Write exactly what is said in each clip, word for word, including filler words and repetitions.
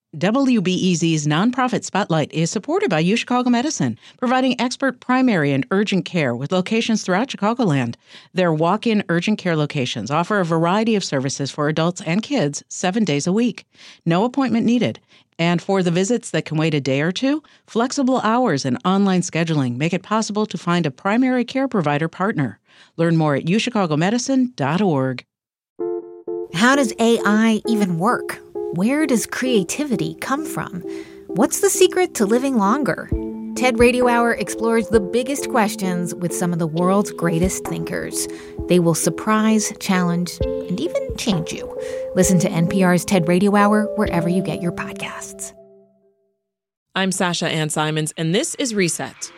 W B E Z's nonprofit Spotlight is supported by UChicago Medicine, providing expert primary and urgent care with locations throughout Chicagoland. Their walk-in urgent care locations offer a variety of services for adults and kids seven days a week. No appointment needed. And for the visits that can wait a day or two, flexible hours and online scheduling make it possible to find a primary care provider partner. Learn more at u chicago medicine dot org. How does A I even work? Where does creativity come from? What's the secret to living longer? TED Radio Hour explores the biggest questions with some of the world's greatest thinkers. They will surprise, challenge, and even change you. Listen to N P R's TED Radio Hour wherever you get your podcasts. I'm Sasha Ann Simons, and this is Reset.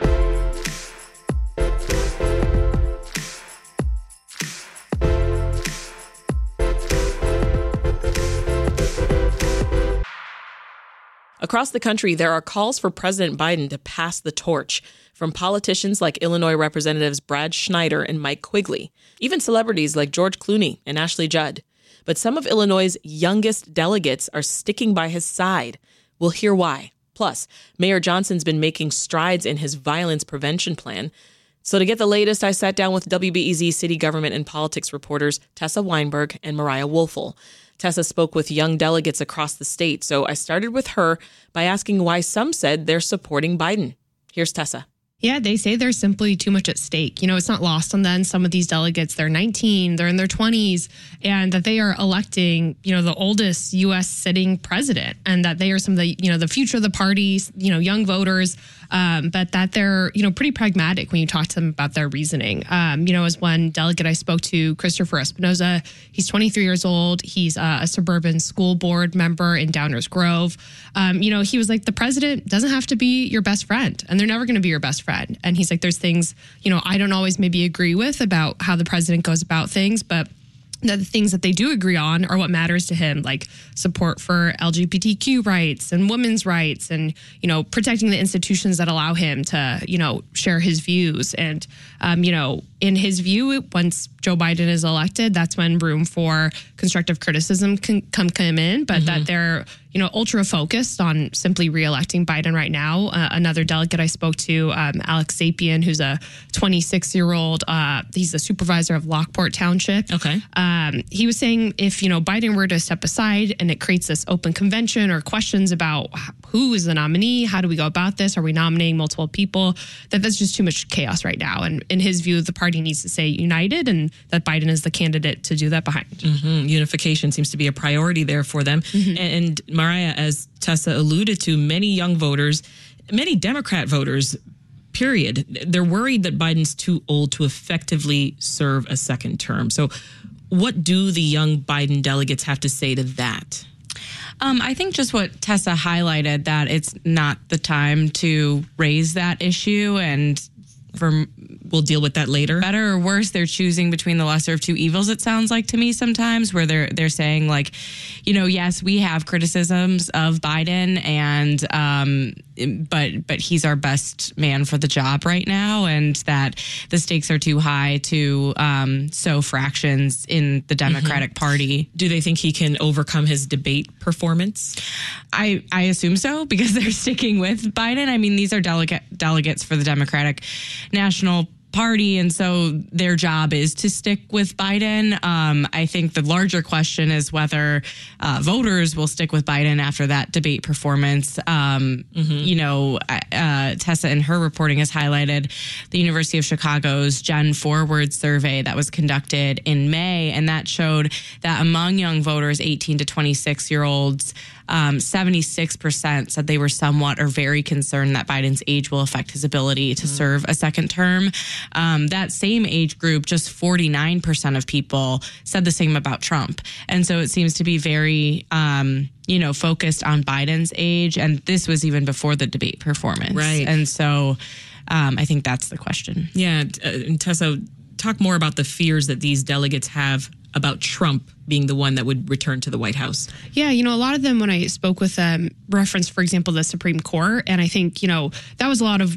Across the country, there are calls for President Biden to pass the torch, from politicians like Illinois Representatives Brad Schneider and Mike Quigley, even celebrities like George Clooney and Ashley Judd. But some of Illinois' youngest delegates are sticking by his side. We'll hear why. Plus, Mayor Johnson's been making strides in his violence prevention plan. So to get the latest, I sat down with W B E Z city government and politics reporters Tessa Weinberg and Mariah Woelfel. Tessa spoke with young delegates across the state, so I started with her by asking why some said they're supporting Biden. Here's Tessa. Yeah, they say there's simply too much at stake. You know, it's not lost on them. Some of these delegates, they're nineteen, they're in their twenties, and that they are electing, you know, the oldest U S sitting president, and that they are some of the, you know, the future of the party, you know, young voters, um, but that they're, you know, pretty pragmatic when you talk to them about their reasoning. Um, you know, as one delegate I spoke to, Christopher Espinoza, he's twenty-three years old. He's uh, a suburban school board member in Downers Grove. Um, you know, he was like, the president doesn't have to be your best friend, and they're never going to be your best friend. And he's like, there's things, you know, I don't always maybe agree with about how the president goes about things, but the things that they do agree on are what matters to him, like support for L G B T Q rights and women's rights and, you know, protecting the institutions that allow him to, you know, share his views. And, um, you know, in his view, once Joe Biden is elected, that's when room for constructive criticism can come, come in, but mm-hmm. that they're, you know, ultra focused on simply reelecting Biden right now. Uh, another delegate I spoke to, um, Alex Sapien, who's a twenty-six-year-old, uh, he's the supervisor of Lockport Township. Okay. Um, he was saying if, you know, Biden were to step aside and it creates this open convention or questions about who is the nominee, how do we go about this, are we nominating multiple people, that that's just too much chaos right now. And in his view, the party needs to stay united and that Biden is the candidate to do that behind. Mm-hmm. Unification seems to be a priority there for them. Mm-hmm. And Mariah, as Tessa alluded to, many young voters, many Democrat voters, period, they're worried that Biden's too old to effectively serve a second term. So what do the young Biden delegates have to say to that? Um, I think just what Tessa highlighted, that it's not the time to raise that issue, and for we'll deal with that later. Better or worse, they're choosing between the lesser of two evils, it sounds like to me sometimes, where they're they're saying like, you know, yes, we have criticisms of Biden, and um, but but he's our best man for the job right now, and that the stakes are too high to um, sow fractions in the Democratic mm-hmm. Party. Do they think he can overcome his debate performance? I, I assume so, because they're sticking with Biden. I mean, these are delegate delegates for the Democratic National Party, and so their job is to stick with Biden. Um, I think the larger question is whether uh, voters will stick with Biden after that debate performance. Um, mm-hmm. You know, uh, Tessa in her reporting has highlighted the University of Chicago's Gen Forward survey that was conducted in May, and that showed that among young voters, eighteen to twenty-six year olds, Um, seventy-six percent said they were somewhat or very concerned that Biden's age will affect his ability to mm. serve a second term. Um, that same age group, just forty-nine percent of people said the same about Trump. And so it seems to be very, um, you know, focused on Biden's age. And this was even before the debate performance. Right. And so um, I think that's the question. Yeah. Uh, Tessa, talk more about the fears that these delegates have about Trump being the one that would return to the White House. Yeah, you know, a lot of them, when I spoke with them, referenced, for example, the Supreme Court. And I think, you know, that was a lot of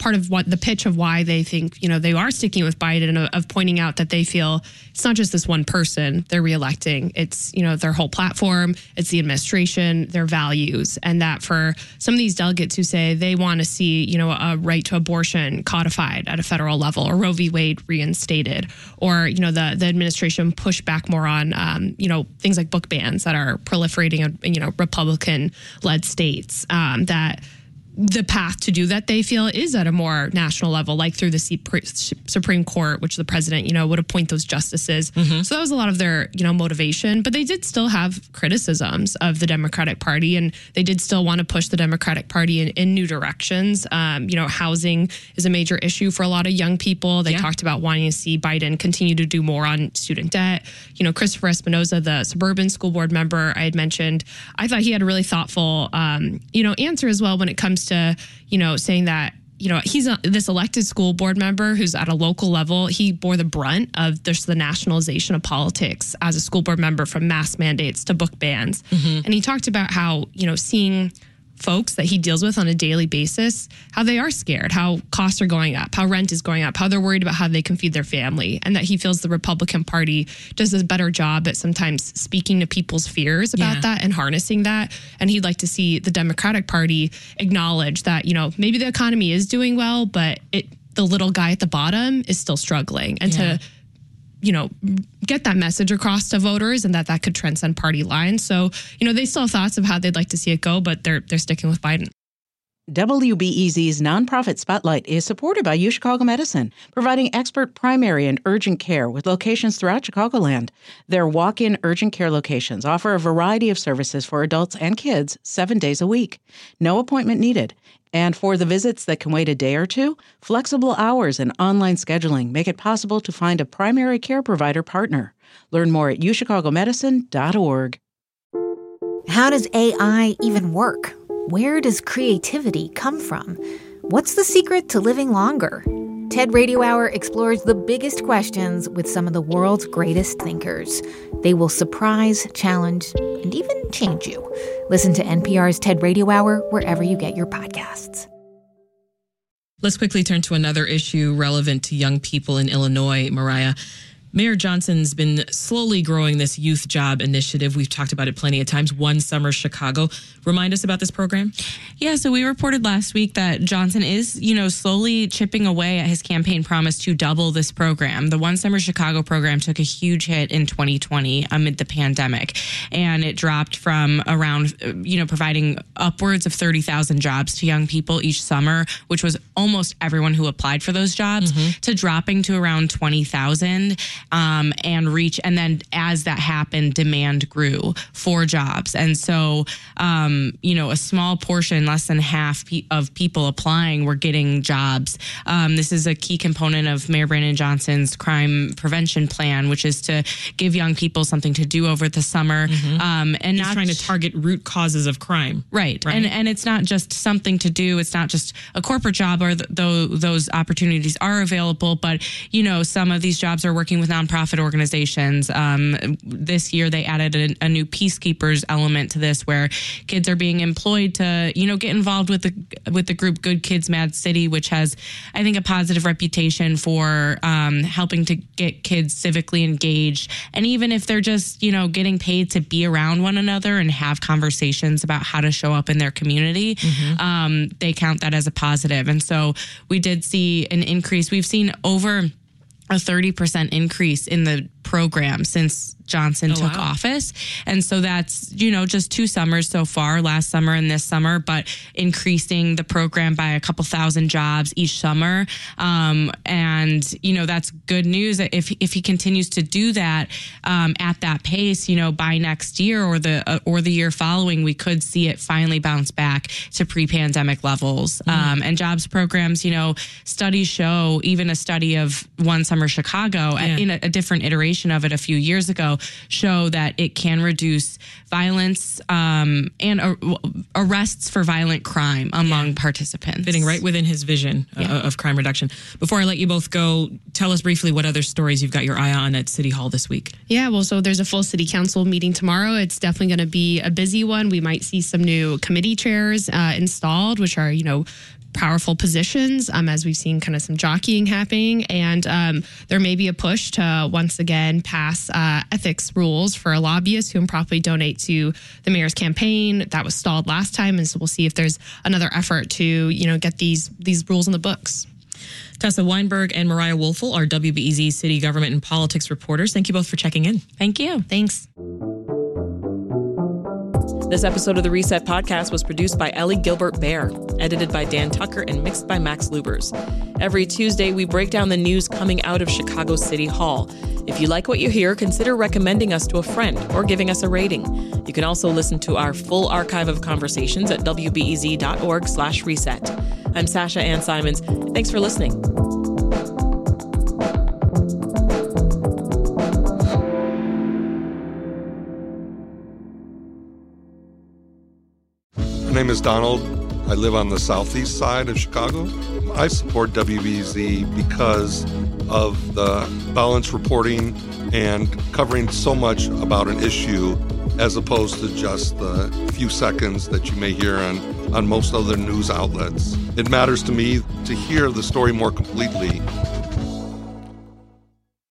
part of what the pitch of why they think, you know, they are sticking with Biden, of, of pointing out that they feel it's not just this one person they're reelecting. It's, you know, their whole platform, it's the administration, their values. And that for some of these delegates who say they want to see, you know, a right to abortion codified at a federal level, or Roe v. Wade reinstated, or, you know, the, the administration push back more on, um, you know, things like book bans that are proliferating in, you know, Republican-led states, um, that the path to do that, they feel, is at a more national level, like through the Supreme Court, which the president, you know, would appoint those justices. Mm-hmm. So that was a lot of their, you know, motivation. But they did still have criticisms of the Democratic Party, and they did still want to push the Democratic Party in, in new directions. Um, you know, housing is a major issue for a lot of young people. They yeah. talked about wanting to see Biden continue to do more on student debt. You know, Christopher Espinoza, the suburban school board member I had mentioned, I thought he had a really thoughtful, um, you know, answer as well when it comes to, you know, saying that, you know, he's a, this elected school board member who's at a local level. He bore the brunt of this, the nationalization of politics as a school board member, from mask mandates to book bans. Mm-hmm. And he talked about how, you know, seeing folks that he deals with on a daily basis, how they are scared, how costs are going up, how rent is going up, how they're worried about how they can feed their family, and that he feels the Republican Party does a better job at sometimes speaking to people's fears about yeah. that and harnessing that. And he'd like to see the Democratic Party acknowledge that, you know, maybe the economy is doing well, but it the little guy at the bottom is still struggling, and yeah. to you know, get that message across to voters, and that that could transcend party lines. So, you know, they still have thoughts of how they'd like to see it go, but they're they're sticking with Biden. W B E Z's Nonprofit Spotlight is supported by UChicago Medicine, providing expert primary and urgent care with locations throughout Chicagoland. Their walk-in urgent care locations offer a variety of services for adults and kids seven days a week. No appointment needed. And for the visits that can wait a day or two, flexible hours and online scheduling make it possible to find a primary care provider partner. Learn more at u chicago medicine dot org. How does A I even work? Where does creativity come from? What's the secret to living longer? TED Radio Hour explores the biggest questions with some of the world's greatest thinkers. They will surprise, challenge, and even change you. Listen to N P R's TED Radio Hour wherever you get your podcasts. Let's quickly turn to another issue relevant to young people in Illinois, Mariah. Mayor Johnson's been slowly growing this youth job initiative. We've talked about it plenty of times. One Summer Chicago. Remind us about this program. Yeah, so we reported last week that Johnson is, you know, slowly chipping away at his campaign promise to double this program. The One Summer Chicago program took a huge hit in twenty twenty amid the pandemic, and it dropped from around, you know, providing upwards of thirty thousand jobs to young people each summer, which was almost everyone who applied for those jobs, mm-hmm. to dropping to around twenty thousand. Um, and reach. And then as that happened, demand grew for jobs. And so, um, you know, a small portion, less than half pe- of people applying were getting jobs. Um, this is a key component of Mayor Brandon Johnson's crime prevention plan, which is to give young people something to do over the summer. Mm-hmm. Um, and He's not trying to target root causes of crime. Right. right. And and it's not just something to do. It's not just a corporate job, or th- though those opportunities are available. But, you know, some of these jobs are working with nonprofit organizations. Um, this year, they added a, a new peacekeepers element to this, where kids are being employed to, you know, get involved with the with the group Good Kids Mad City, which has, I think, a positive reputation for um, helping to get kids civically engaged. And even if they're just, you know, getting paid to be around one another and have conversations about how to show up in their community, mm-hmm. um, they count that as a positive. And so we did see an increase. We've seen over a thirty percent increase in the program since Johnson oh, took wow. office. And so that's, you know, just two summers so far, last summer and this summer, but increasing the program by a couple thousand jobs each summer. Um, and, you know, that's good news. If if he continues to do that um, at that pace, you know, by next year or the uh, or the year following, we could see it finally bounce back to pre-pandemic levels. Mm-hmm. Um, and jobs programs, you know, studies show, even a study of One Summer Chicago, yeah. in a, a different iteration of it a few years ago, show that it can reduce violence um, and uh, arrests for violent crime among yeah. participants. Fitting right within his vision yeah. uh, of crime reduction. Before I let you both go, tell us briefly what other stories you've got your eye on at City Hall this week. Yeah, well, so there's a full city council meeting tomorrow. It's definitely going to be a busy one. We might see some new committee chairs uh, installed, which are, you know, powerful positions, um, as we've seen kind of some jockeying happening. And um, there may be a push to once again pass uh, ethics rules for lobbyists who improperly donate to the mayor's campaign. That was stalled last time. And so we'll see if there's another effort to, you know, get these these rules in the books. Tessa Weinberg and Mariah Woelfel are W B E Z city government and politics reporters. Thank you both for checking in. Thank you. Thanks. This episode of the Reset Podcast was produced by Ellie Gilbert Bear, edited by Dan Tucker, and mixed by Max Lubers. Every Tuesday, we break down the news coming out of Chicago City Hall. If you like what you hear, consider recommending us to a friend or giving us a rating. You can also listen to our full archive of conversations at w b e z dot org slash reset. I'm Sasha Ann Simons. Thanks for listening. My name is Donald. I live on the southeast side of Chicago. I support W B E Z because of the balanced reporting and covering so much about an issue as opposed to just the few seconds that you may hear on, on most other news outlets. It matters to me to hear the story more completely